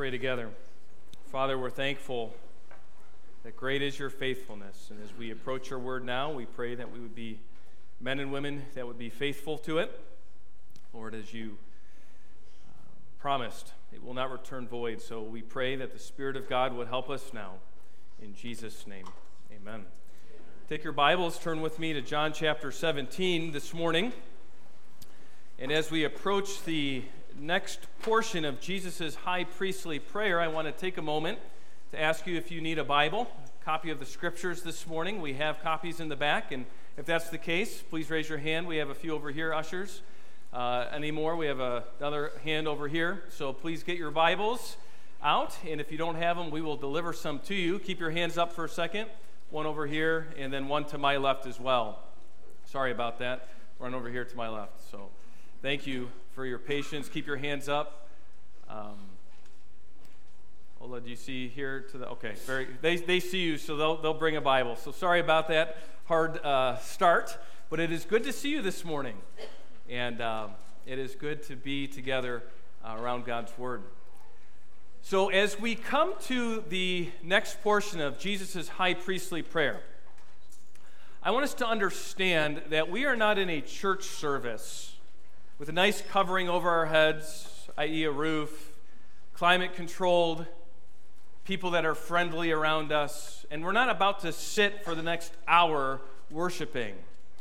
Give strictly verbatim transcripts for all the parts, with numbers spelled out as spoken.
Pray together. Father, we're thankful that great is your faithfulness. And as we approach your word now, we pray that we would be men and women that would be faithful to it. Lord, as you uh, promised, it will not return void. So we pray that the Spirit of God would help us now. In Jesus' name, amen. Take your Bibles, turn with me to John chapter seventeen this morning. And as we approach the next portion of Jesus' high priestly prayer, I want to take a moment to ask you if you need a Bible, a copy of the Scriptures this morning. We have copies in the back, and if that's the case, please raise your hand. We have a few over here, ushers. Uh, any more? We have a, another hand over here. So please get your Bibles out, and if you don't have them, we will deliver some to you. Keep your hands up for a second. One over here, and then one to my left as well. Sorry about that. One over here to my left. So thank you for your patience. Keep your hands up. Um, Ola, do you see here to the? Okay, very. They they see you, so they'll they'll bring a Bible. So sorry about that hard uh, start, but it is good to see you this morning, and uh, it is good to be together uh, around God's Word. So as we come to the next portion of Jesus' high priestly prayer, I want us to understand that we are not in a church service with a nice covering over our heads, that is a roof, climate-controlled, people that are friendly around us, and we're not about to sit for the next hour worshiping.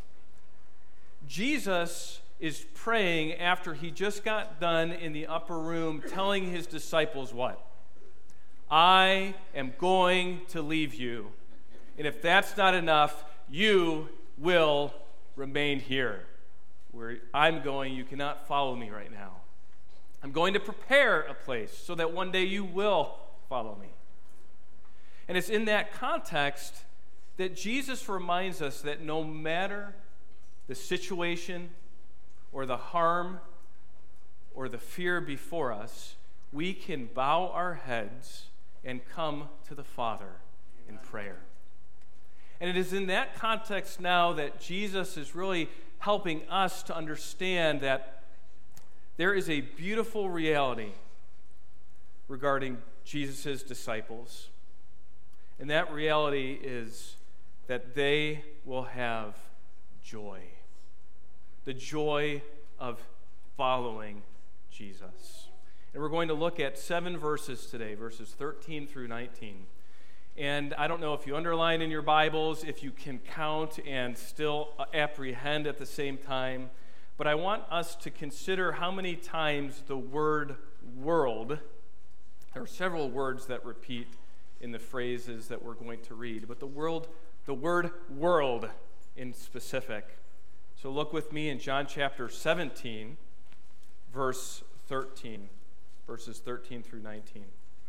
Jesus is praying after he just got done in the upper room telling his disciples what? I am going to leave you, and if that's not enough, you will remain here. Where I'm going, you cannot follow me right now. I'm going to prepare a place so that one day you will follow me. And it's in that context that Jesus reminds us that no matter the situation or the harm or the fear before us, we can bow our heads and come to the Father in prayer. And it is in that context now that Jesus is really helping us to understand that there is a beautiful reality regarding Jesus' disciples. And that reality is that they will have joy. The joy of following Jesus. And we're going to look at seven verses today, verses thirteen through nineteen. And I don't know if you underline in your Bibles, if you can count and still apprehend at the same time, but I want us to consider how many times the word world, there are several words that repeat in the phrases that we're going to read, but the world, the word world in specific. So look with me in John chapter seventeen, verse thirteen, verses thirteen through nineteen.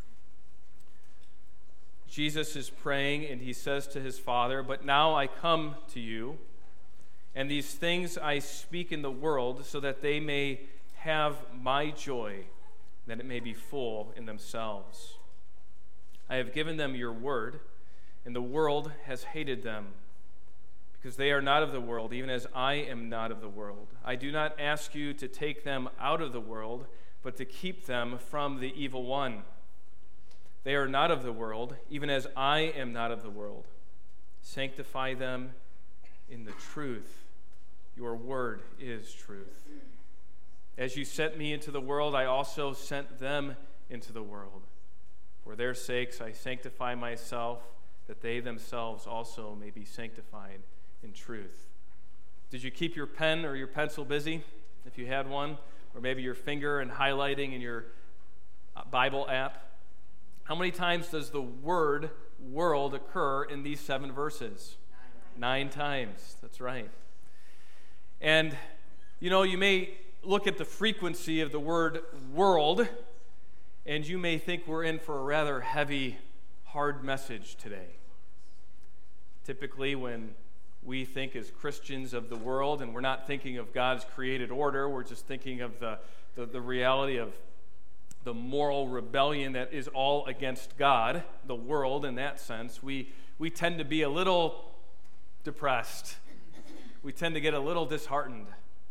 Jesus is praying, and he says to his Father, "But now I come to you, and these things I speak in the world, so that they may have my joy, that it may be full in themselves. I have given them your word, and the world has hated them, because they are not of the world, even as I am not of the world. I do not ask you to take them out of the world, but to keep them from the evil one. They are not of the world, even as I am not of the world. Sanctify them in the truth. Your word is truth. As you sent me into the world, I also sent them into the world. For their sakes I sanctify myself, that they themselves also may be sanctified in truth." Did you keep your pen or your pencil busy, if you had one? Or maybe your finger and highlighting in your Bible app? How many times does the word world occur in these seven verses? Nine. Nine times. That's right. And, you know, you may look at the frequency of the word world, and you may think we're in for a rather heavy, hard message today. Typically, when we think as Christians of the world, and we're not thinking of God's created order, we're just thinking of the, the, the reality of the moral rebellion that is all against God, the world in that sense, we, we tend to be a little depressed. We tend to get a little disheartened.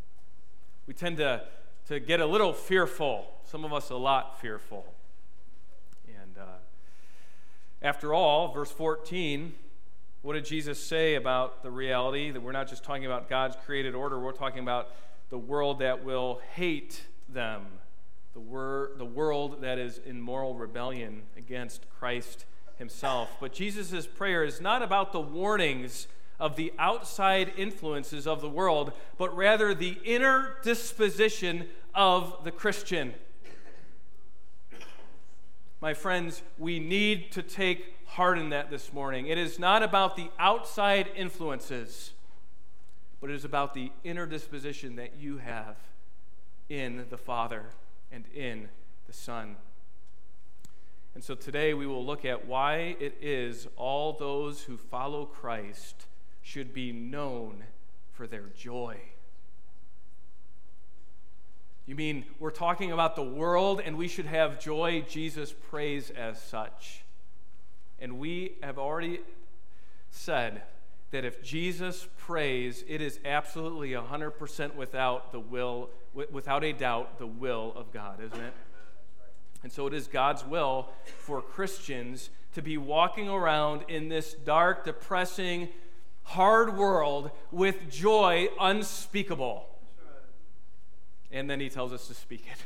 We tend to, to get a little fearful, some of us a lot fearful. uh, after all, verse fourteen, what did Jesus say about the reality that we're not just talking about God's created order, we're talking about the world that will hate them, the, wor- the world that is in moral rebellion against Christ himself. But Jesus' prayer is not about the warnings of the outside influences of the world, but rather the inner disposition of the Christian. My friends, we need to take heart in that this morning. It is not about the outside influences, but it is about the inner disposition that you have in the Father and in the Son. And so today we will look at why it is all those who follow Christ should be known for their joy. You mean we're talking about the world and we should have joy? Jesus prays as such. And we have already said that if Jesus prays, it is absolutely one hundred percent without the will, without a doubt, the will of God, isn't it? And so it is God's will for Christians to be walking around in this dark, depressing, hard world with joy unspeakable. And then he tells us to speak it.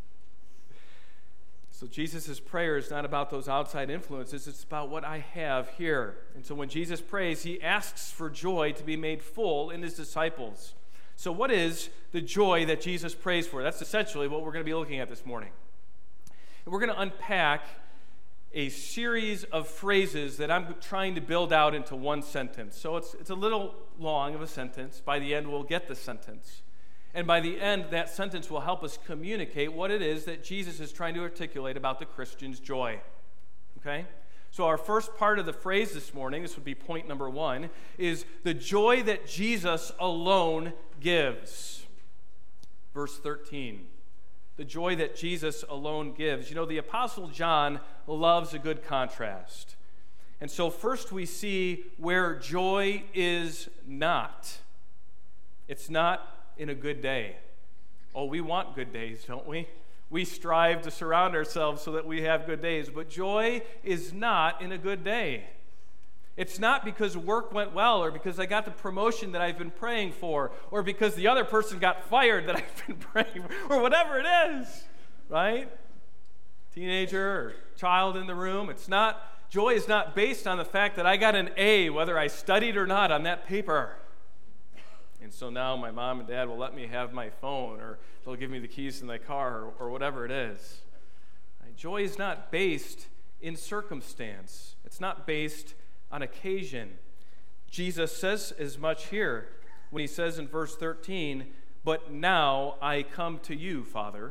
So Jesus' prayer is not about those outside influences. It's about what I have here. And so when Jesus prays, he asks for joy to be made full in his disciples. So what is the joy that Jesus prays for? That's essentially what we're going to be looking at this morning. And we're going to unpack a series of phrases that I'm trying to build out into one sentence. So it's, it's a little long of a sentence. By the end, we'll get the sentence. And by the end, that sentence will help us communicate what it is that Jesus is trying to articulate about the Christian's joy. Okay? So our first part of the phrase this morning, this would be point number one, is the joy that Jesus alone gives. Verse thirteen. The joy that Jesus alone gives. You know, the Apostle John loves a good contrast. And so first we see where joy is not. It's not in a good day. Oh, we want good days, don't we? We strive to surround ourselves so that we have good days. But joy is not in a good day. It's not because work went well, or because I got the promotion that I've been praying for, or because the other person got fired that I've been praying for, or whatever it is, right? Teenager or child in the room. It's not, joy is not based on the fact that I got an A, whether I studied or not, on that paper. And so now my mom and dad will let me have my phone, or they'll give me the keys to my car, or, or whatever it is. Right? Joy is not based in circumstance. It's not based on occasion. Jesus says as much here when he says in verse thirteen, "But now I come to you, Father."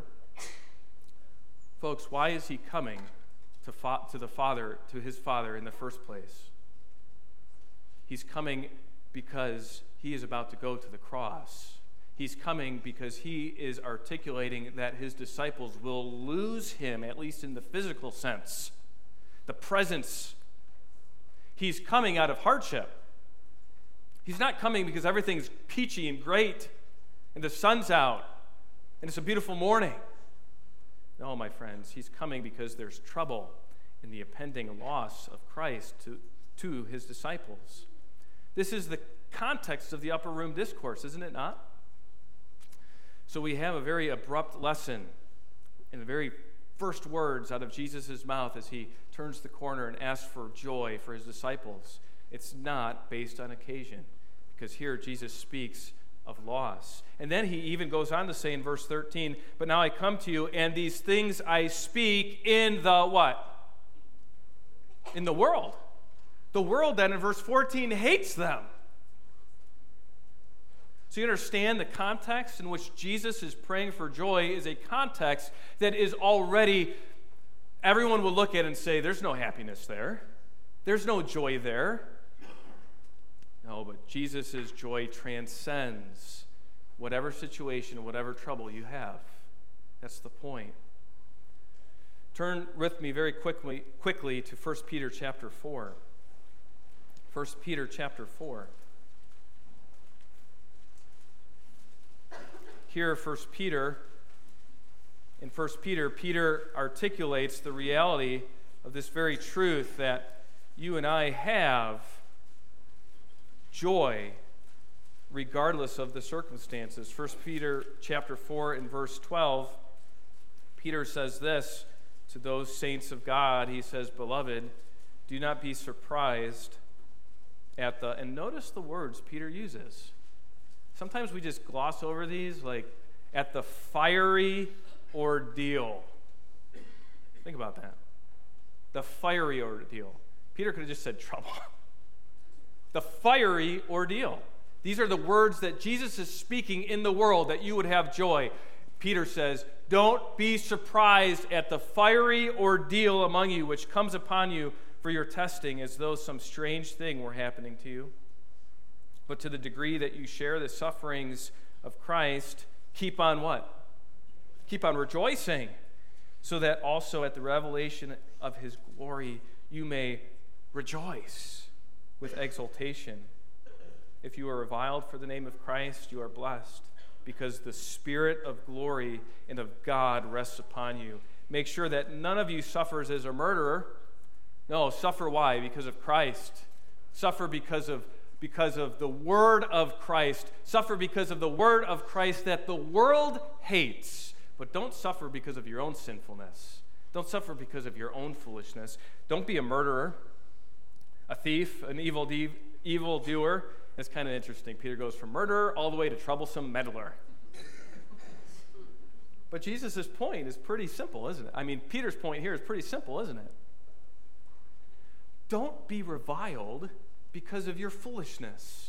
Folks, why is he coming to, fa- to the Father, to his Father in the first place? He's coming because he is about to go to the cross. He's coming because he is articulating that his disciples will lose him, at least in the physical sense, the presence. He's coming out of hardship. He's not coming because everything's peachy and great and the sun's out and it's a beautiful morning. No, my friends, he's coming because there's trouble in the impending loss of Christ to, to his disciples. This is the context of the upper room discourse, isn't it not? So we have a very abrupt lesson in the very first words out of Jesus' mouth as he turns the corner and asks for joy for his disciples. It's not based on occasion, because here Jesus speaks of loss. And then he even goes on to say in verse thirteen, "But now I come to you, and these things I speak in the" what? In the world. The world then in verse fourteen hates them. So you understand the context in which Jesus is praying for joy is a context that is already, everyone will look at and say, there's no happiness there. There's no joy there. No, but Jesus' joy transcends whatever situation, whatever trouble you have. That's the point. Turn with me very quickly, quickly to First Peter chapter four. First Peter chapter four. Here, First Peter, in First Peter, Peter articulates the reality of this very truth that you and I have joy regardless of the circumstances. First Peter chapter four and verse twelve, Peter says this to those saints of God. He says, "Beloved, do not be surprised at the," and notice the words Peter uses. Sometimes we just gloss over these, like, "at the fiery ordeal." Think about that. The fiery ordeal. Peter could have just said trouble. The fiery ordeal. These are the words that Jesus is speaking in the world, that you would have joy. Peter says, don't be surprised at the fiery ordeal among you, which comes upon you for your testing, as though some strange thing were happening to you. But to the degree that you share the sufferings of Christ, keep on what? Keep on rejoicing, so that also at the revelation of his glory you may rejoice with exultation. If you are reviled for the name of Christ, you are blessed, because the Spirit of glory and of God rests upon you. Make sure that none of you suffers as a murderer. No, suffer why? Because of Christ. Suffer because of because of the word of Christ. Suffer because of the word of Christ that the world hates. But don't suffer because of your own sinfulness. Don't suffer because of your own foolishness. Don't be a murderer, a thief, an evil de- evil doer. It's kind of interesting. Peter goes from murderer all the way to troublesome meddler. But Jesus' point is pretty simple, isn't it? I mean, Peter's point here is pretty simple, isn't it? Don't be reviled because of your foolishness.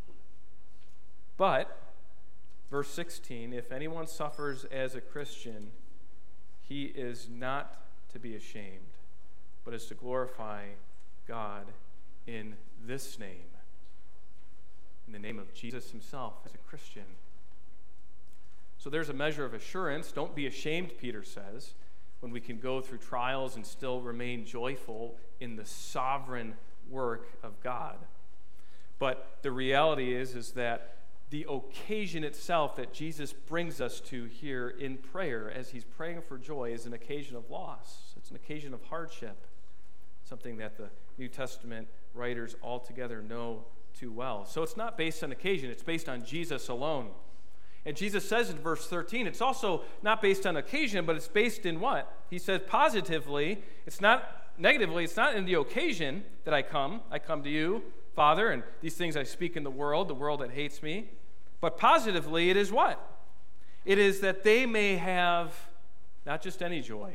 But, verse sixteen, if anyone suffers as a Christian, he is not to be ashamed, but is to glorify God in this name, in the name of Jesus himself as a Christian. So there's a measure of assurance. Don't be ashamed, Peter says, when we can go through trials and still remain joyful in the sovereign work of God. But the reality is, is that the occasion itself that Jesus brings us to here in prayer as he's praying for joy is an occasion of loss. It's an occasion of hardship, something that the New Testament writers altogether know too well. So it's not based on occasion, it's based on Jesus alone. And Jesus says in verse thirteen, it's also not based on occasion, but it's based in what? He says positively, it's not negatively, it's not in the occasion that I come. I come to you, Father, and these things I speak in the world, the world that hates me. But positively, it is what? It is that they may have not just any joy.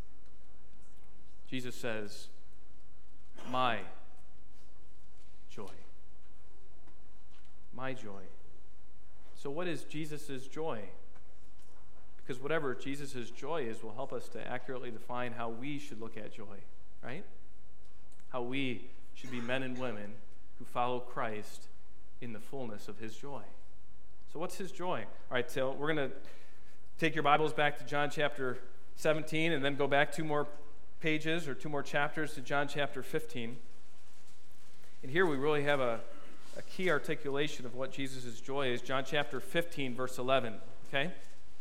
Jesus says, my joy. My joy. So what is Jesus' joy? Because whatever Jesus' joy is will help us to accurately define how we should look at joy, right? How we should be men and women who follow Christ in the fullness of his joy. So what's his joy? All right, so we're going to take your Bibles back to John chapter seventeen and then go back two more pages or two more chapters to John chapter fifteen. And here we really have a A key articulation of what Jesus' joy is. John chapter fifteen, verse eleven, okay?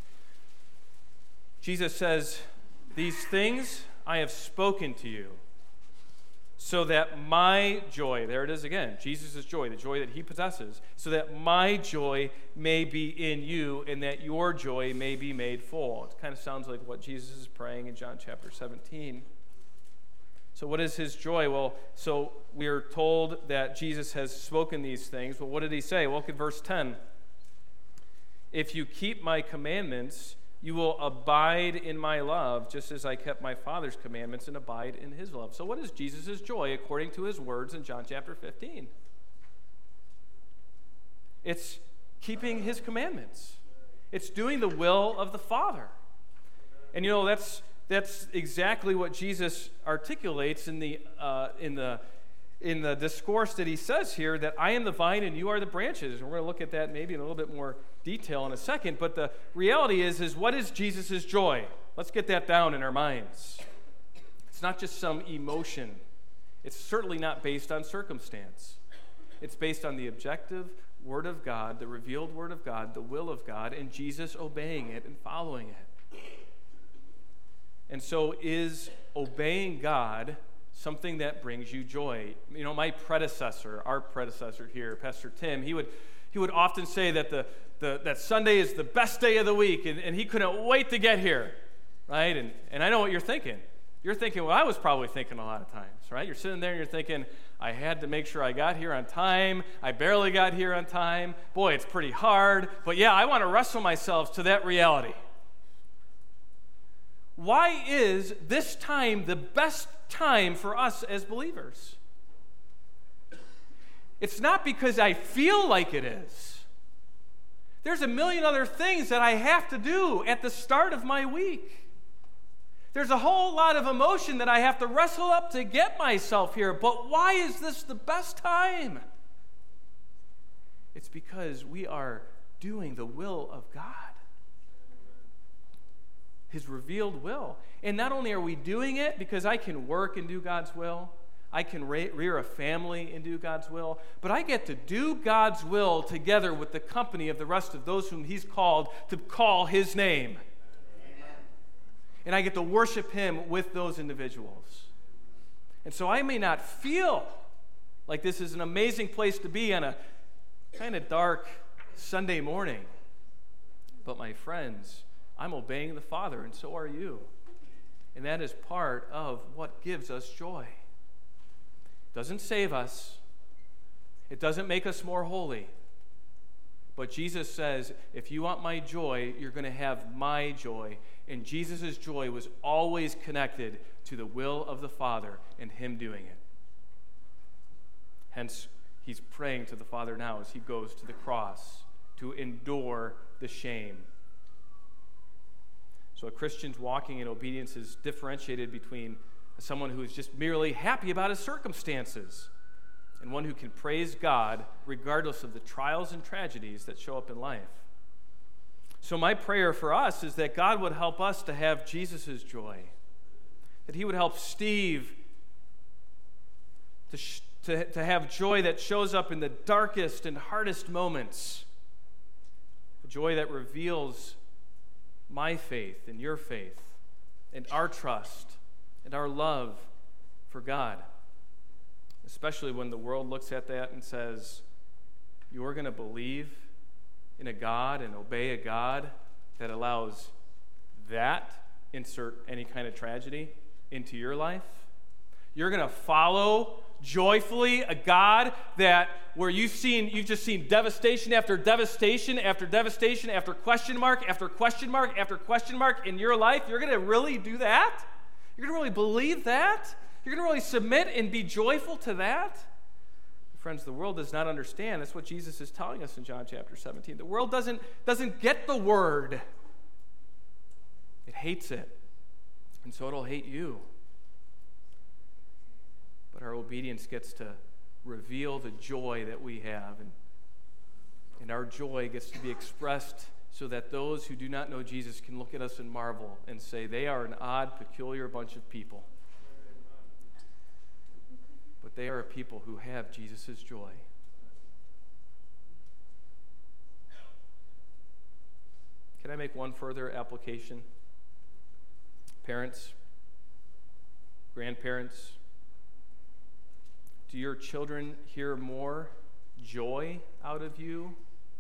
Jesus says, these things I have spoken to you, so that my joy, there it is again, Jesus' joy, the joy that he possesses, so that my joy may be in you and that your joy may be made full. It kind of sounds like what Jesus is praying in John chapter seventeen. So what is his joy? Well, so we are told that Jesus has spoken these things. But what did he say? Well, look at verse ten. If you keep my commandments, you will abide in my love, just as I kept my Father's commandments and abide in his love. So what is Jesus' joy according to his words in John chapter fifteen? It's keeping his commandments. It's doing the will of the Father. And you know, that's That's exactly what Jesus articulates in the uh, in the in the discourse that he says here, that I am the vine and you are the branches. And we're going to look at that maybe in a little bit more detail in a second. But the reality is, is what is Jesus' joy? Let's get that down in our minds. It's not just some emotion. It's certainly not based on circumstance. It's based on the objective Word of God, the revealed Word of God, the will of God, and Jesus obeying it and following it. And so is obeying God something that brings you joy? You know, my predecessor, our predecessor here, Pastor Tim, he would he would often say that the, the that Sunday is the best day of the week, and, and he couldn't wait to get here, right? And and I know what you're thinking. You're thinking, well, I was probably thinking a lot of times, right? You're sitting there and you're thinking, I had to make sure I got here on time. I barely got here on time. Boy, it's pretty hard. But yeah, I want to wrestle myself to that reality. Why is this time the best time for us as believers? It's not because I feel like it is. There's a million other things that I have to do at the start of my week. There's a whole lot of emotion that I have to wrestle up to get myself here. But why is this the best time? It's because we are doing the will of God. His revealed will. And not only are we doing it because I can work and do God's will, I can rear a family and do God's will, but I get to do God's will together with the company of the rest of those whom He's called to call His name. Amen. And I get to worship Him with those individuals. And so I may not feel like this is an amazing place to be on a kind of dark Sunday morning, but my friends, I'm obeying the Father, and so are you. And that is part of what gives us joy. It doesn't save us. It doesn't make us more holy. But Jesus says, if you want my joy, you're going to have my joy. And Jesus' joy was always connected to the will of the Father and Him doing it. Hence, He's praying to the Father now as He goes to the cross to endure the shame. So a Christian's walking in obedience is differentiated between someone who is just merely happy about his circumstances and one who can praise God regardless of the trials and tragedies that show up in life. So my prayer for us is that God would help us to have Jesus' joy, that He would help Steve to, sh- to, to have joy that shows up in the darkest and hardest moments, a joy that reveals my faith and your faith and our trust and our love for God, especially when the world looks at that and says, you're going to believe in a God and obey a God that allows that, insert any kind of tragedy, into your life? You're going to follow joyfully a God that where you've seen you've just seen devastation after devastation after devastation after question mark after question mark after question mark in your life? You're going to really do that? You're going to really believe that? You're going to really submit and be joyful to that? Friends, the world does not understand. That's what Jesus is telling us in John chapter seventeen. The world doesn't doesn't get the word. It hates it. And so it'll hate you. But our obedience gets to reveal the joy that we have. And, and our joy gets to be expressed so that those who do not know Jesus can look at us and marvel and say, they are an odd, peculiar bunch of people. But they are a people who have Jesus' joy. Can I make one further application? Parents, grandparents, do your children hear more joy out of you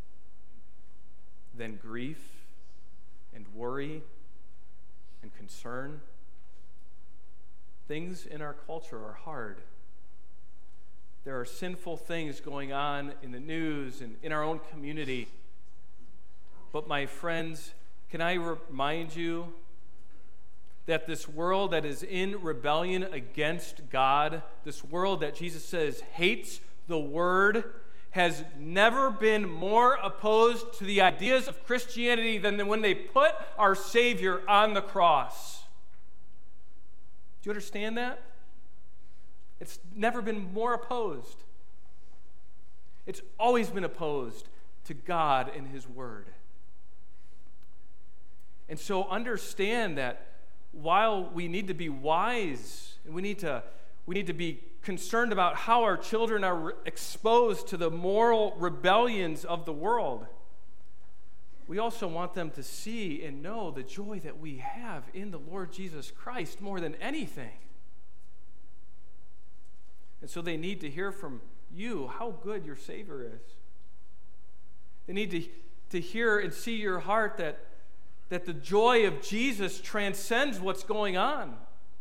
than grief and worry and concern? Things in our culture are hard. There are sinful things going on in the news and in our own community. But my friends, can I remind you that this world that is in rebellion against God, this world that Jesus says hates the Word, has never been more opposed to the ideas of Christianity than when they put our Savior on the cross. Do you understand that? It's never been more opposed. It's always been opposed to God and His Word. And so understand that while we need to be wise, and we need to, we need to be concerned about how our children are re- exposed to the moral rebellions of the world, we also want them to see and know the joy that we have in the Lord Jesus Christ more than anything. And so they need to hear from you how good your Savior is. They need to, to hear and see your heart that, that the joy of Jesus transcends what's going on.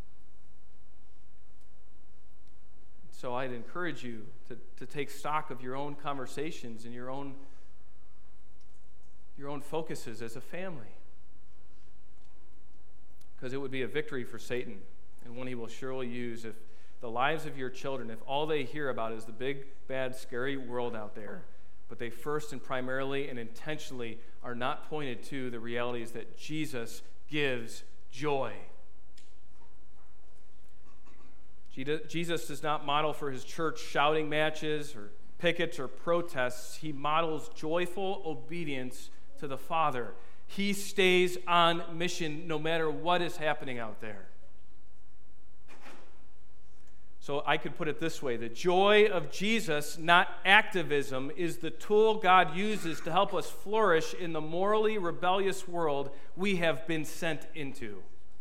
So I'd encourage you to, to take stock of your own conversations and your own, your own focuses as a family. Because it would be a victory for Satan, and one he will surely use if the lives of your children, if all they hear about is the big, bad, scary world out there, but they first and primarily and intentionally are not pointed to the realities that Jesus gives joy. Jesus does not model for his church shouting matches or pickets or protests. He models joyful obedience to the Father. He stays on mission no matter what is happening out there. So I could put it this way: the joy of Jesus, not activism, is the tool God uses to help us flourish in the morally rebellious world we have been sent into.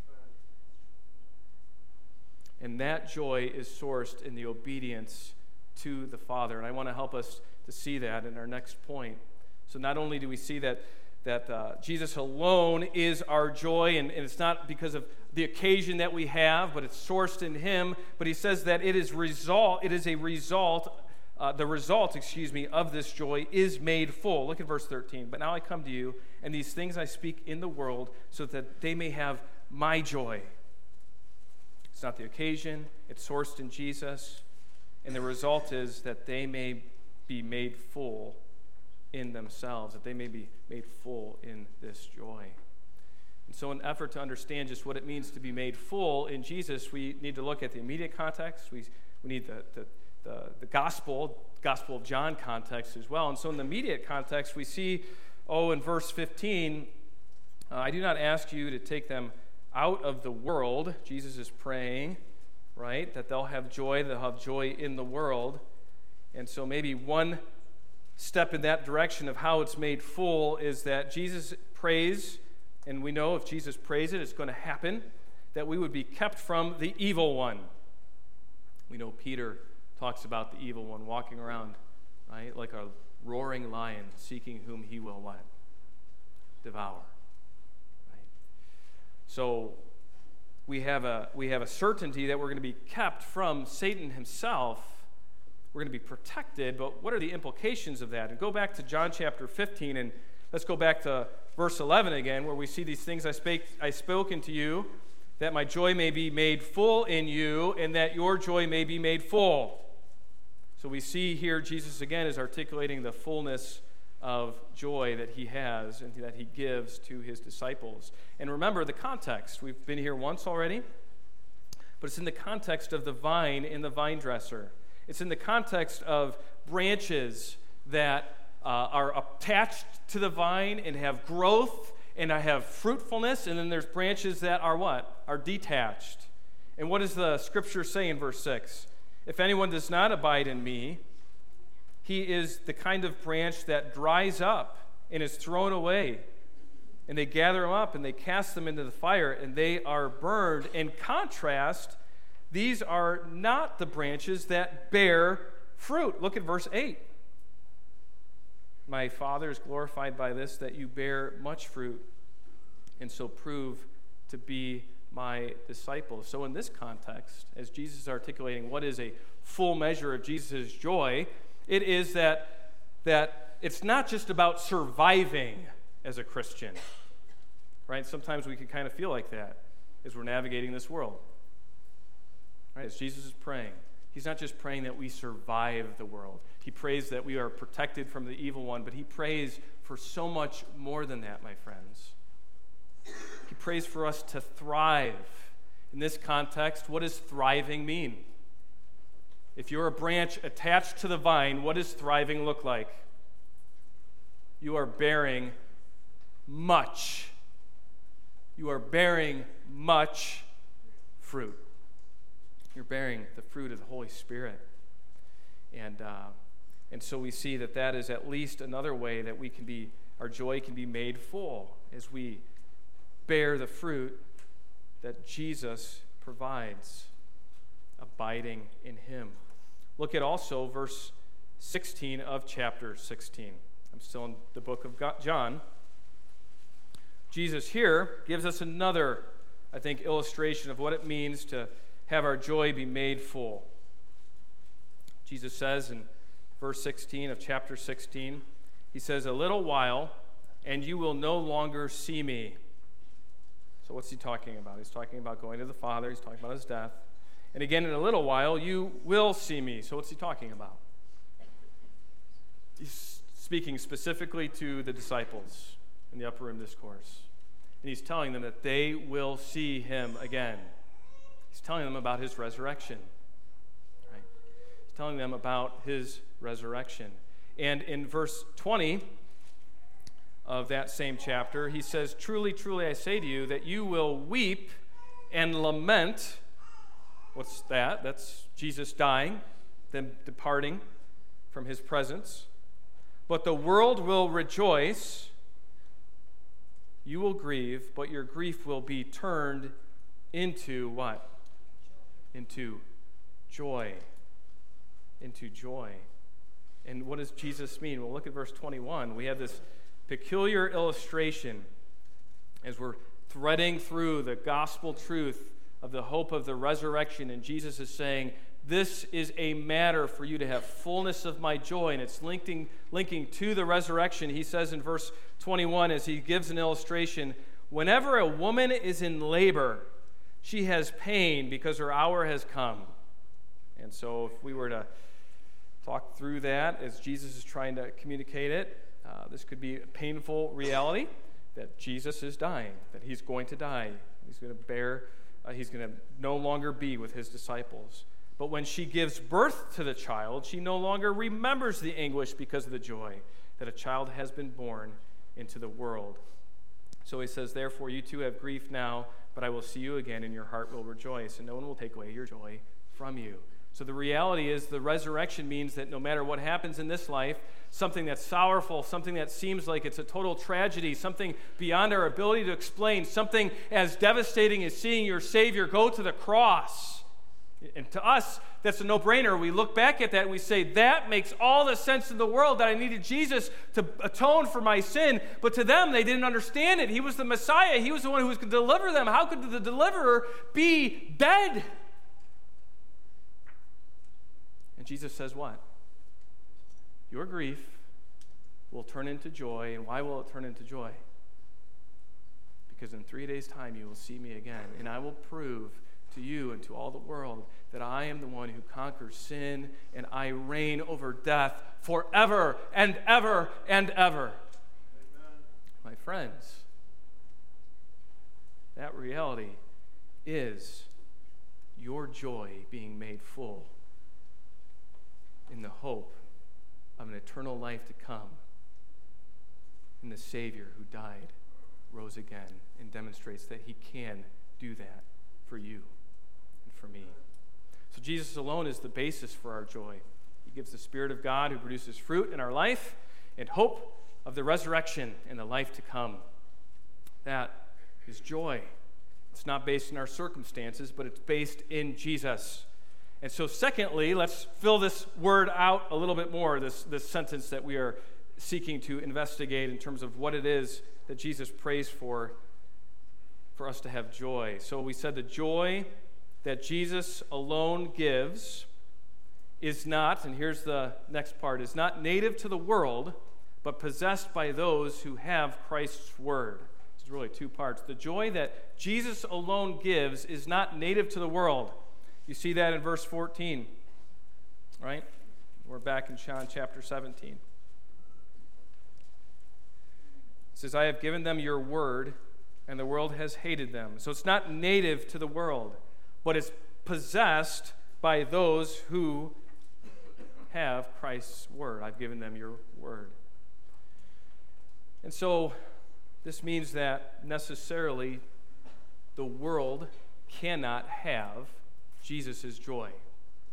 And that joy is sourced in the obedience to the Father. And I want to help us to see that in our next point. So not only do we see that, that uh, Jesus alone is our joy, and, and it's not because of the occasion that we have, but it's sourced in him. But he says that it is result. It is a result. Uh, the result, excuse me, of this joy is made full. Look at verse thirteen. But now I come to you, and these things I speak in the world, so that they may have my joy. It's not the occasion. It's sourced in Jesus. And the result is that they may be made full in themselves, that they may be made full in this joy. And so in an effort to understand just what it means to be made full in Jesus, we need to look at the immediate context. We, we need the, the, the, the gospel, Gospel of John context as well. And so in the immediate context, we see, oh, in verse fifteen, uh, I do not ask you to take them out of the world. Jesus is praying, right, that they'll have joy, they'll have joy in the world. And so maybe one step in that direction of how it's made full is that Jesus prays, and we know if Jesus prays it, it's going to happen, that we would be kept from the evil one. We know Peter talks about the evil one walking around, right, like a roaring lion, seeking whom he will what? Devour. So we have a we have a certainty that we're going to be kept from Satan himself. We're going to be protected, but what are the implications of that? And go back to John chapter fifteen, and let's go back to verse eleven again, where we see these things I spake I spoken to you, that my joy may be made full in you, and that your joy may be made full. So we see here Jesus again is articulating the fullness of joy that he has and that he gives to his disciples. And remember the context. We've been here once already, but it's in the context of the vine and the vine dresser. It's in the context of branches that uh, are attached to the vine and have growth and have fruitfulness, and then there's branches that are what? Are detached. And what does the scripture say in verse six? If anyone does not abide in me, he is the kind of branch that dries up and is thrown away. And they gather them up and they cast them into the fire and they are burned. In contrast, these are not the branches that bear fruit. Look at verse eight. My Father is glorified by this, that you bear much fruit and so prove to be my disciples. So in this context, as Jesus is articulating what is a full measure of Jesus' joy, it is that, that it's not just about surviving as a Christian, right? Sometimes we can kind of feel like that as we're navigating this world, right? As Jesus is praying, he's not just praying that we survive the world. He prays that we are protected from the evil one, but he prays for so much more than that, my friends. He prays for us to thrive. In this context, what does thriving mean? If you're a branch attached to the vine, what does thriving look like? You are bearing much. You are bearing much fruit. You're bearing the fruit of the Holy Spirit. And, uh, and so we see that that is at least another way that we can be our joy can be made full as we bear the fruit that Jesus provides, abiding in him. Look at also verse sixteen of chapter sixteen. I'm still in the book of John. Jesus here gives us another, I think, illustration of what it means to have our joy be made full. Jesus says in verse sixteen of chapter sixteen, he says, "A little while, and you will no longer see me." So what's he talking about? He's talking about going to the Father. He's talking about his death. And again, in a little while, you will see me. So what's he talking about? He's speaking specifically to the disciples in the upper room discourse. And he's telling them that they will see him again. He's telling them about his resurrection. Right? He's telling them about his resurrection. And in verse twenty of that same chapter, he says, "Truly, truly, I say to you that you will weep and lament." What's that? That's Jesus dying, then departing from his presence. "But the world will rejoice. You will grieve, but your grief will be turned into what? Into joy. Into joy." And what does Jesus mean? Well, look at verse twenty-one. We have this peculiar illustration as we're threading through the gospel truth of the hope of the resurrection, and Jesus is saying, this is a matter for you to have fullness of my joy, and it's linking, linking to the resurrection. He says in verse twenty-one, as he gives an illustration, "Whenever a woman is in labor, she has pain because her hour has come." And so if we were to talk through that as Jesus is trying to communicate it, uh, this could be a painful reality that Jesus is dying, that he's going to die. He's going to bear, uh, he's going to no longer be with his disciples. But when she gives birth to the child, she no longer remembers the anguish because of the joy that a child has been born into the world. So he says, "Therefore you too have grief now, but I will see you again, and your heart will rejoice, and no one will take away your joy from you." So the reality is the resurrection means that no matter what happens in this life, something that's sorrowful, something that seems like it's a total tragedy, something beyond our ability to explain, something as devastating as seeing your Savior go to the cross. And to us, that's a no-brainer. We look back at that and we say, that makes all the sense in the world, that I needed Jesus to atone for my sin. But to them, they didn't understand it. He was the Messiah. He was the one who was going to deliver them. How could the deliverer be dead? And Jesus says what? Your grief will turn into joy. And why will it turn into joy? Because in three days' time you will see me again, and I will prove to you and to all the world that I am the one who conquers sin, and I reign over death forever and ever and ever. Amen. My friends, that reality is your joy being made full in the hope of an eternal life to come in the Savior who died, rose again, and demonstrates that he can do that for you and for me. So Jesus alone is the basis for our joy. He gives the Spirit of God who produces fruit in our life and hope of the resurrection and the life to come. That is joy. It's not based in our circumstances, but it's based in Jesus. And so secondly, let's fill this word out a little bit more, this, this sentence that we are seeking to investigate in terms of what it is that Jesus prays for, for us to have joy. So we said the joy that Jesus alone gives is not, and here's the next part, is not native to the world, but possessed by those who have Christ's word. It's really two parts. The joy that Jesus alone gives is not native to the world. You see that in verse fourteen, right? We're back in John chapter seventeen. It says, "I have given them your word, and the world has hated them." So it's not native to the world, but it's possessed by those who have Christ's word. I've given them your word. And so this means that necessarily the world cannot have Jesus' joy.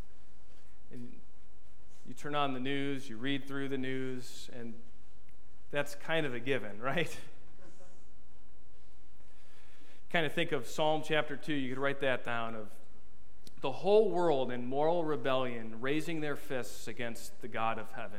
And you turn on the news, you read through the news, and that's kind of a given, right? Kind of think of Psalm chapter two, you could write that down, of the whole world in moral rebellion, raising their fists against the God of heaven.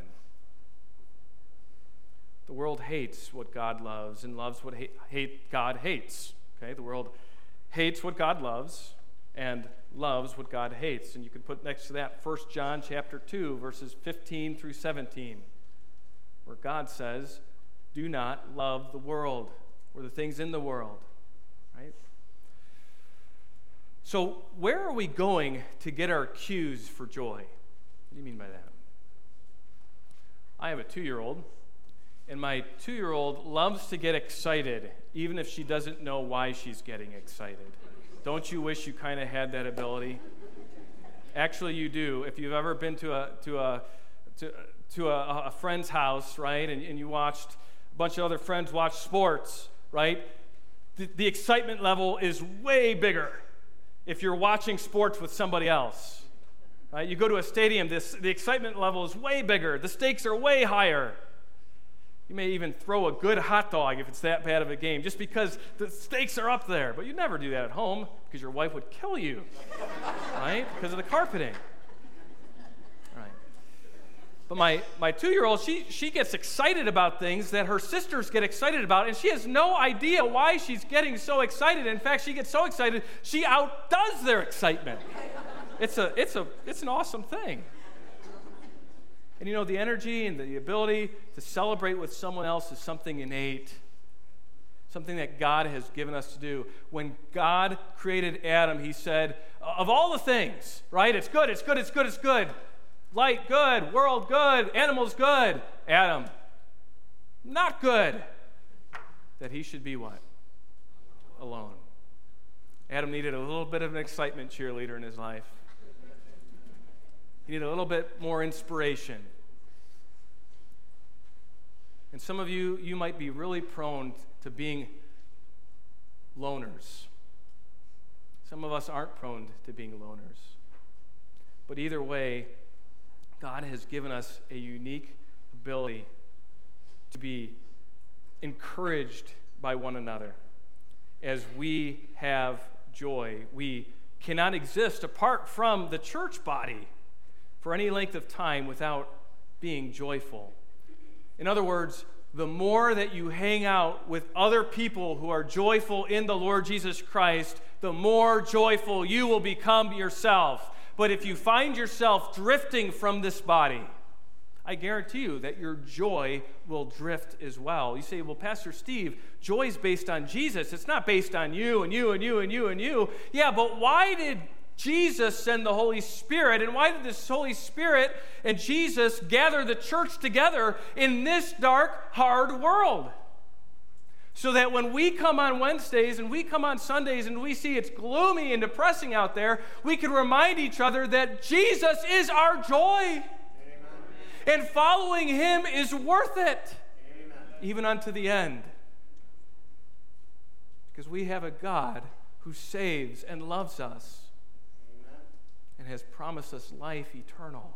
The world hates what God loves and loves what hate, hate God hates. Okay, the world hates what God loves and loves what God hates. And you can put next to that First John chapter two, verses fifteen through seventeen, where God says, do not love the world or the things in the world. Right? So where are we going to get our cues for joy? What do you mean by that? I have a two-year-old, and my two-year-old loves to get excited, even if she doesn't know why she's getting excited. Don't you wish you kind of had that ability? Actually, you do. If you've ever been to a to a to, to a, a friend's house, right, and, and you watched a bunch of other friends watch sports, right? The, the excitement level is way bigger if you're watching sports with somebody else. Right? You go to a stadium, this, the excitement level is way bigger. The stakes are way higher. You may even throw a good hot dog if it's that bad of a game, just because the stakes are up there. But you'd never do that at home because your wife would kill you, right? Because of the carpeting. Right. But my, my two-year-old, she, she gets excited about things that her sisters get excited about, and she has no idea why she's getting so excited. In fact, she gets so excited, she outdoes their excitement. It's a, it's a, it's an awesome thing. And you know, the energy and the ability to celebrate with someone else is something innate, something that God has given us to do. When God created Adam, he said, of all the things, right? It's good, it's good, it's good, it's good. Light, good. World, good. Animals, good. Adam, not good. That he should be what? Alone. Adam needed a little bit of an excitement cheerleader in his life. He needed a little bit more inspiration. And some of you, you might be really prone to being loners. Some of us aren't prone to being loners. But either way, God has given us a unique ability to be encouraged by one another as we have joy. We cannot exist apart from the church body for any length of time without being joyful. In other words, the more that you hang out with other people who are joyful in the Lord Jesus Christ, the more joyful you will become yourself. But if you find yourself drifting from this body, I guarantee you that your joy will drift as well. You say, well, Pastor Steve, joy is based on Jesus. It's not based on you and you and you and you and you. Yeah, but why did Jesus send the Holy Spirit? And why did this Holy Spirit and Jesus gather the church together in this dark, hard world? So that when we come on Wednesdays and we come on Sundays and we see it's gloomy and depressing out there, we can remind each other that Jesus is our joy. Amen. And following him is worth it, amen, even unto the end. Because we have a God who saves and loves us, amen, and has promised us life eternal.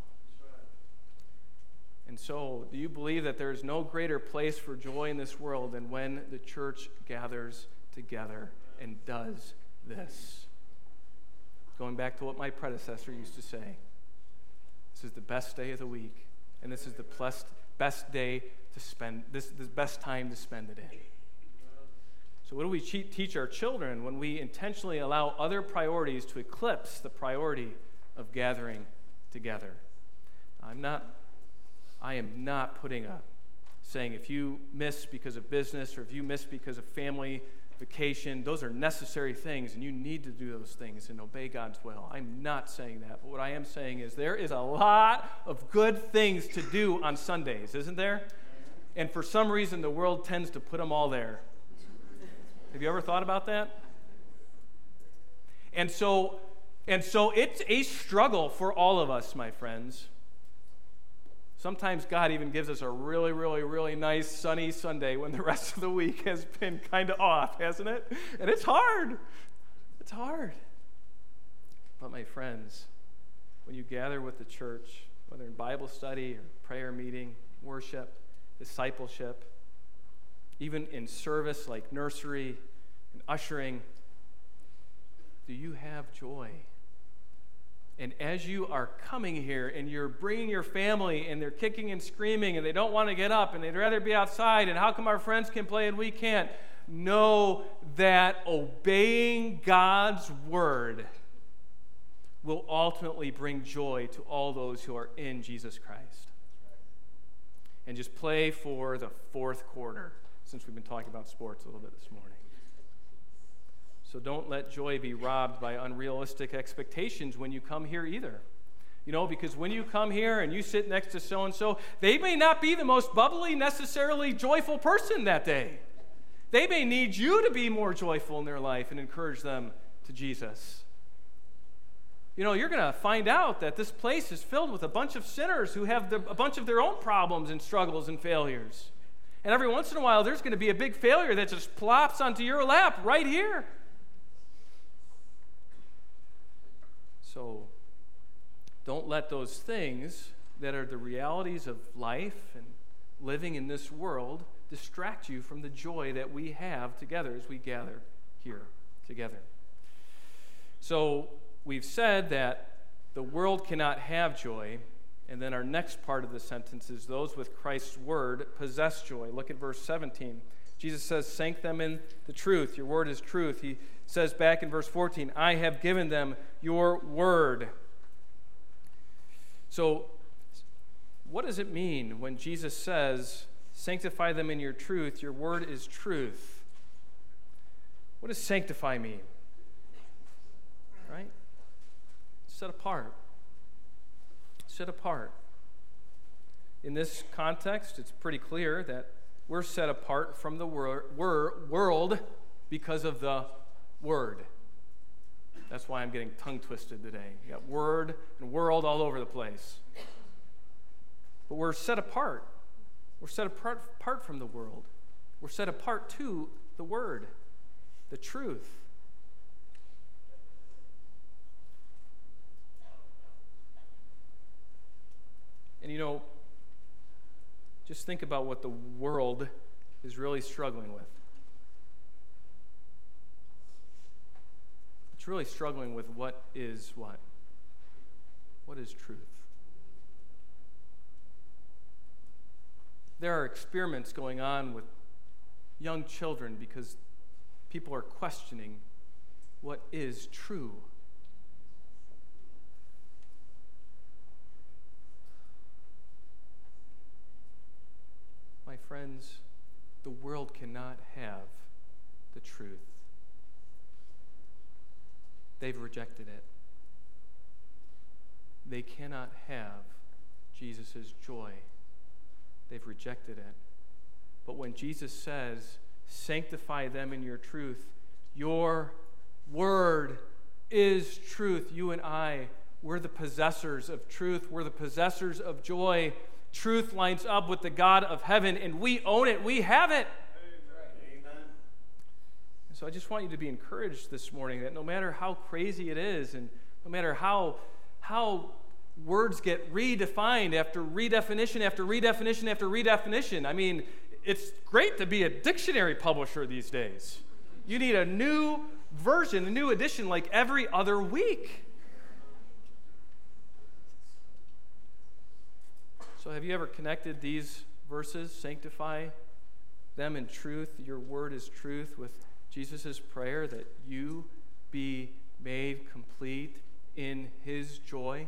And so, do you believe that there is no greater place for joy in this world than when the church gathers together and does this? Going back to what my predecessor used to say, this is the best day of the week, and this is the best, best day to spend, this is the best time to spend it in. So what do we teach our children when we intentionally allow other priorities to eclipse the priority of gathering together? I'm not I am not putting a saying if you miss because of business or if you miss because of family, vacation, those are necessary things and you need to do those things and obey God's will. I'm not saying that. But what I am saying is there is a lot of good things to do on Sundays, isn't there? And for some reason, the world tends to put them all there. Have you ever thought about that? And so, and so it's a struggle for all of us, my friends. Sometimes God even gives us a really, really, really nice sunny Sunday when the rest of the week has been kind of off, hasn't it? And it's hard. It's hard. But my friends, when you gather with the church, whether in Bible study or prayer meeting, worship, discipleship, even in service like nursery and ushering, do you have joy? And as you are coming here and you're bringing your family and they're kicking and screaming and they don't want to get up and they'd rather be outside and how come our friends can play and we can't? Know that obeying God's word will ultimately bring joy to all those who are in Jesus Christ. And just play for the fourth quarter, since we've been talking about sports a little bit this morning. So don't let joy be robbed by unrealistic expectations when you come here either. You know, because when you come here and you sit next to so-and-so, they may not be the most bubbly, necessarily joyful person that day. They may need you to be more joyful in their life and encourage them to Jesus. You know, you're going to find out that this place is filled with a bunch of sinners who have the, a bunch of their own problems and struggles and failures. And every once in a while, there's going to be a big failure that just plops onto your lap right here. So don't let those things that are the realities of life and living in this world distract you from the joy that we have together as we gather here together. So we've said that the world cannot have joy, and then our next part of the sentence is those with Christ's word possess joy. Look at verse seventeen. Jesus says, "Sanct them in the truth. Your word is truth." He says back in verse fourteen, "I have given them your word." So what does it mean when Jesus says, "Sanctify them in your truth. Your word is truth"? What does sanctify mean? Right? Set apart. Set apart. In this context, it's pretty clear that we're set apart from the wor- wor- world because of the Word. That's why I'm getting tongue-twisted today. You got word and world all over the place. But we're set apart. We're set apart, apart from the world. We're set apart to the Word, the truth. And you know, just think about what the world is really struggling with. It's really struggling with what is what? What is truth? There are experiments going on with young children because people are questioning what is true. My friends, the world cannot have the truth. They've rejected it. They cannot have Jesus' joy. They've rejected it. But when Jesus says, "Sanctify them in your truth," your word is truth. You and I, we're the possessors of truth. We're the possessors of joy. Truth lines up with the God of heaven, and we own it. We have it. Amen. So I just want you to be encouraged this morning that no matter how crazy it is, and no matter how, how words get redefined after redefinition after redefinition after redefinition, I mean, it's great to be a dictionary publisher these days. You need a new version, a new edition like every other week. So have you ever connected these verses, sanctify them in truth, your word is truth, with Jesus' prayer that you be made complete in his joy?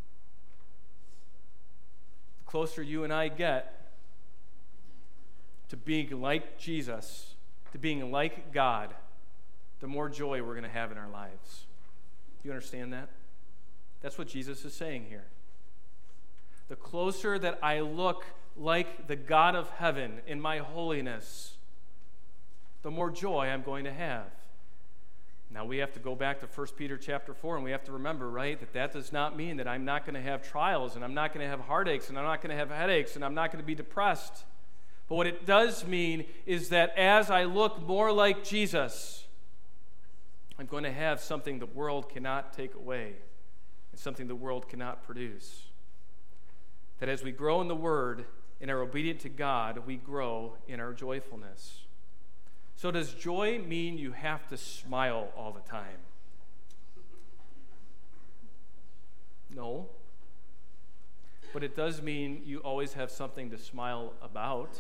The closer you and I get to being like Jesus, to being like God, the more joy we're going to have in our lives. Do you understand that? That's what Jesus is saying here. The closer that I look like the God of heaven in my holiness, the more joy I'm going to have. Now we have to go back to First Peter chapter four, and we have to remember, right, that that does not mean that I'm not going to have trials, and I'm not going to have heartaches, and I'm not going to have headaches, and I'm not going to be depressed. But what it does mean is that as I look more like Jesus, I'm going to have something the world cannot take away, and something the world cannot produce. That as we grow in the Word and are obedient to God, we grow in our joyfulness. So does joy mean you have to smile all the time? No. But it does mean you always have something to smile about.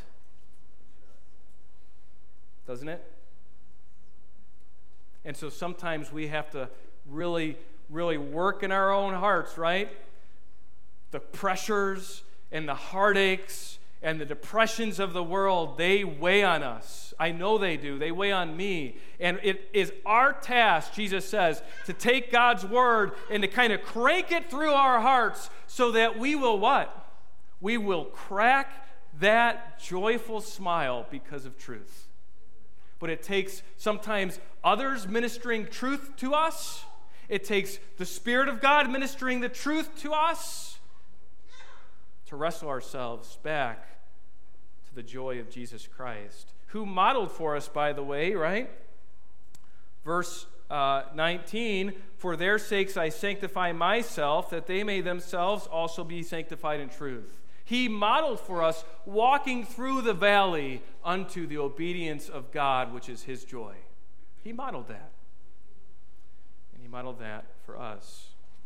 Doesn't it? And so sometimes we have to really, really work in our own hearts, right? The pressures and the heartaches and the depressions of the world, they weigh on us. I know they do. They weigh on me. And it is our task, Jesus says, to take God's word and to kind of crank it through our hearts so that we will what? We will crack that joyful smile because of truth. But it takes sometimes others ministering truth to us. It takes the Spirit of God ministering the truth to us to wrestle ourselves back to the joy of Jesus Christ, who modeled for us, by the way, right? Verse uh, nineteen, for their sakes I sanctify myself, that they may themselves also be sanctified in truth. He modeled for us walking through the valley unto the obedience of God, which is his joy. He modeled that. And he modeled that for us.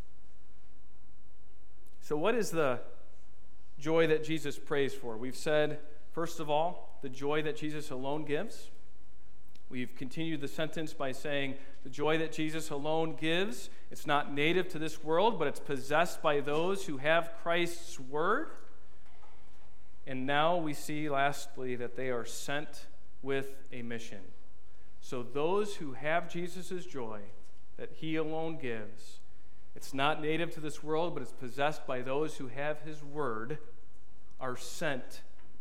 So what is the joy that Jesus prays for? We've said, first of all, the joy that Jesus alone gives. We've continued the sentence by saying the joy that Jesus alone gives, it's not native to this world, but it's possessed by those who have Christ's word. And now we see, lastly, that they are sent with a mission. So those who have Jesus' joy that he alone gives, it's not native to this world, but it's possessed by those who have his word, are sent,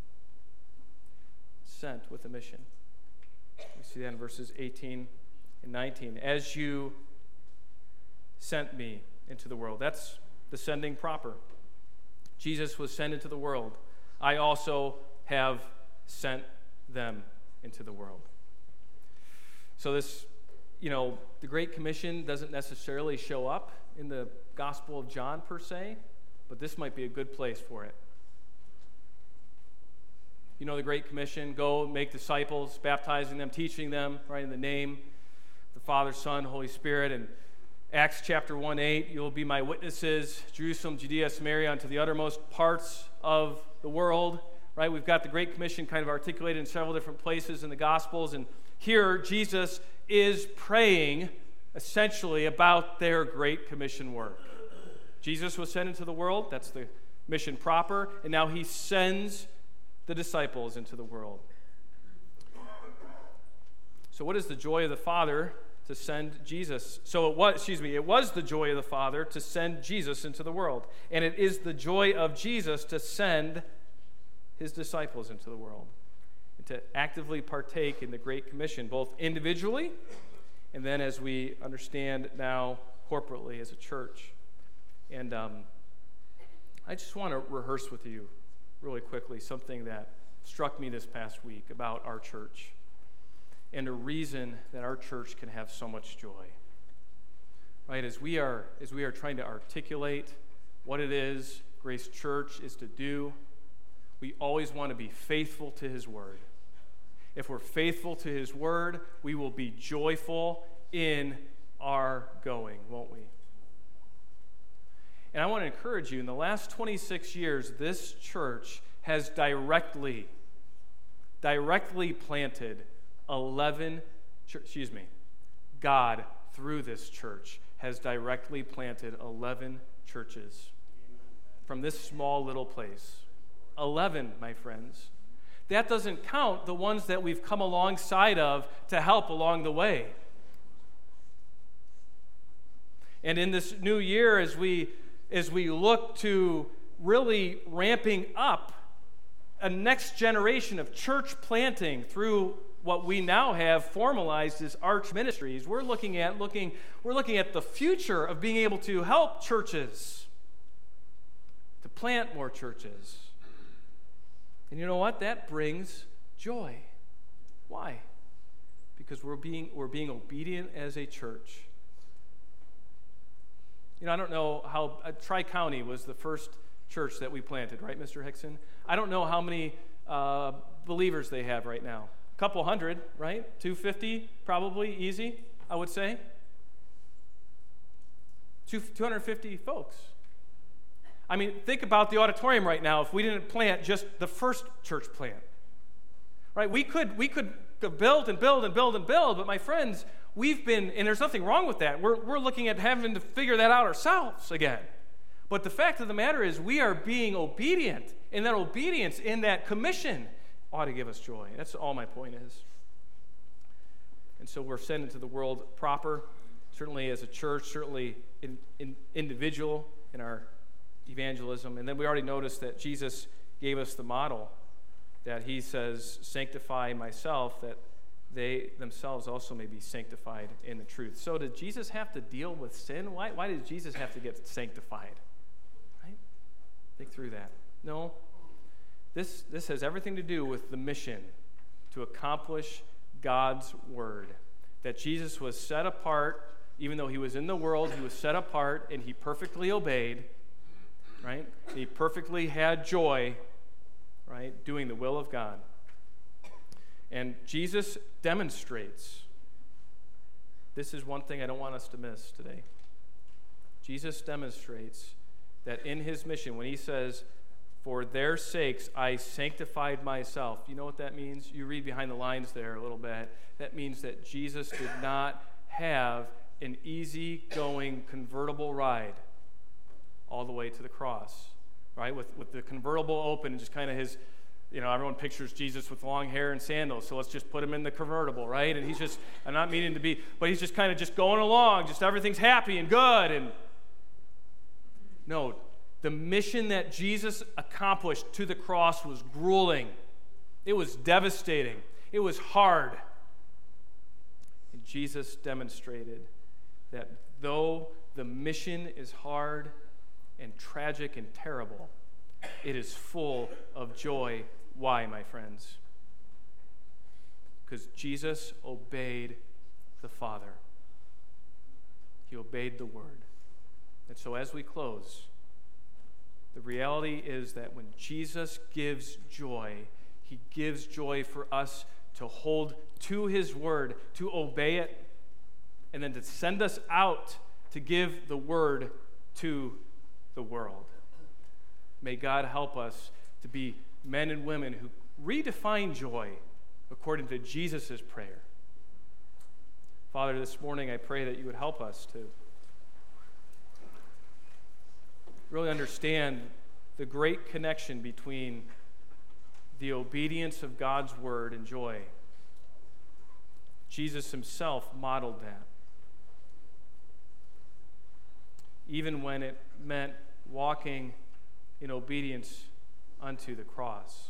sent with a mission. We see that in verses eighteen and nineteen. As you sent me into the world. That's the sending proper. Jesus was sent into the world. I also have sent them into the world. So this, you know, the Great Commission doesn't necessarily show up in the Gospel of John per se, but this might be a good place for it. You know the Great Commission, go make disciples, baptizing them, teaching them, right, in the name of the Father, Son, Holy Spirit. And Acts chapter one eight, you'll be my witnesses, Jerusalem, Judea, Samaria, unto the uttermost parts of the world, right? We've got the Great Commission kind of articulated in several different places in the Gospels, and here Jesus is praying essentially about their Great Commission work. Jesus was sent into the world, that's the mission proper, and now he sends the disciples into the world. So what is the joy of the Father to send Jesus? So it was, excuse me, it was the joy of the Father to send Jesus into the world, and it is the joy of Jesus to send his disciples into the world and to actively partake in the Great Commission, both individually and then as we understand now corporately as a church. And um, I just want to rehearse with you really quickly something that struck me this past week about our church and a reason that our church can have so much joy. Right, as we are as we are trying to articulate what it is Grace Church is to do, we always want to be faithful to his word. If we're faithful to his word, we will be joyful in our going, won't we? And I want to encourage you, in the last twenty-six years, this church has directly, directly planted eleven, excuse me, God, through this church, has directly planted eleven churches from this small little place. eleven, my friends. That doesn't count the ones that we've come alongside of to help along the way. And in this new year, as we as we look to really ramping up a next generation of church planting through what we now have formalized as Arch Ministries, we're looking at looking we're looking at the future of being able to help churches to plant more churches. And you know what? That brings joy. Why? Because we're being we're being obedient as a church. You know, I don't know how uh, Tri-County was the first church that we planted, right, Mister Hickson? I don't know how many uh, believers they have right now. A couple hundred, right? two hundred fifty, probably, easy, I would say. two hundred fifty folks. I mean, think about the auditorium right now if we didn't plant just the first church plant. Right? We could we could build and build and build and build, but my friends, we've been, and there's nothing wrong with that. We're we're looking at having to figure that out ourselves again. But the fact of the matter is we are being obedient, and that obedience in that commission ought to give us joy. That's all my point is. And so we're sent into the world proper, certainly as a church, certainly in, in individual in our evangelism. And then we already noticed that Jesus gave us the model that he says, sanctify myself, that they themselves also may be sanctified in the truth. So did Jesus have to deal with sin? Why, why did Jesus have to get sanctified? Right? Think through that. No. This, this has everything to do with the mission to accomplish God's word. That Jesus was set apart, even though he was in the world, he was set apart, and he perfectly obeyed, right? He perfectly had joy, right, doing the will of God. And Jesus demonstrates, this is one thing I don't want us to miss today. Jesus demonstrates that in his mission, when he says, for their sakes I sanctified myself, you know what that means? You read behind the lines there a little bit. That means that Jesus did not have an easy-going convertible ride all the way to the cross, right? With with the convertible open and just kind of his, you know, everyone pictures Jesus with long hair and sandals, so let's just put him in the convertible, right? And he's just, I'm not meaning to be, but he's just kind of just going along, just everything's happy and good. And no, the mission that Jesus accomplished to the cross was grueling. It was devastating. It was hard. And Jesus demonstrated that though the mission is hard and tragic and terrible, it is full of joy. Why, my friends? Because Jesus obeyed the Father. He obeyed the Word. And so as we close, the reality is that when Jesus gives joy, he gives joy for us to hold to his Word, to obey it, and then to send us out to give the Word to the world. May God help us to be men and women who redefine joy according to Jesus' prayer. Father, this morning I pray that you would help us to really understand the great connection between the obedience of God's word and joy. Jesus himself modeled that. Even when it meant walking in obedience unto the cross.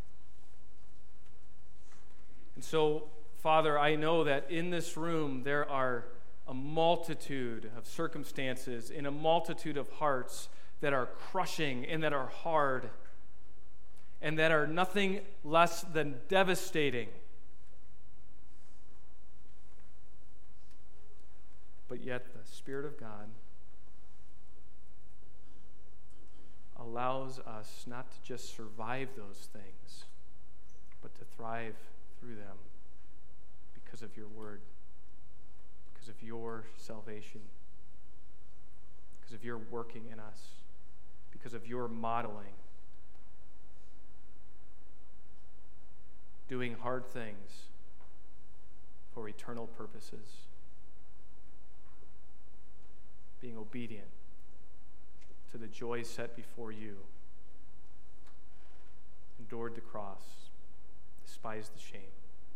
And so, Father, I know that in this room there are a multitude of circumstances in a multitude of hearts that are crushing and that are hard and that are nothing less than devastating. But yet the Spirit of God allows us not to just survive those things, but to thrive through them because of your word, because of your salvation, because of your working in us, because of your modeling, doing hard things for eternal purposes, being obedient to the joy set before you, endured the cross, despised the shame.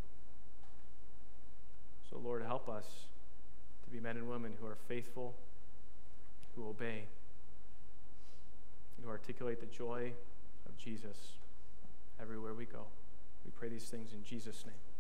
So, Lord, help us to be men and women who are faithful, who obey, and who articulate the joy of Jesus everywhere we go. We pray these things in Jesus' name.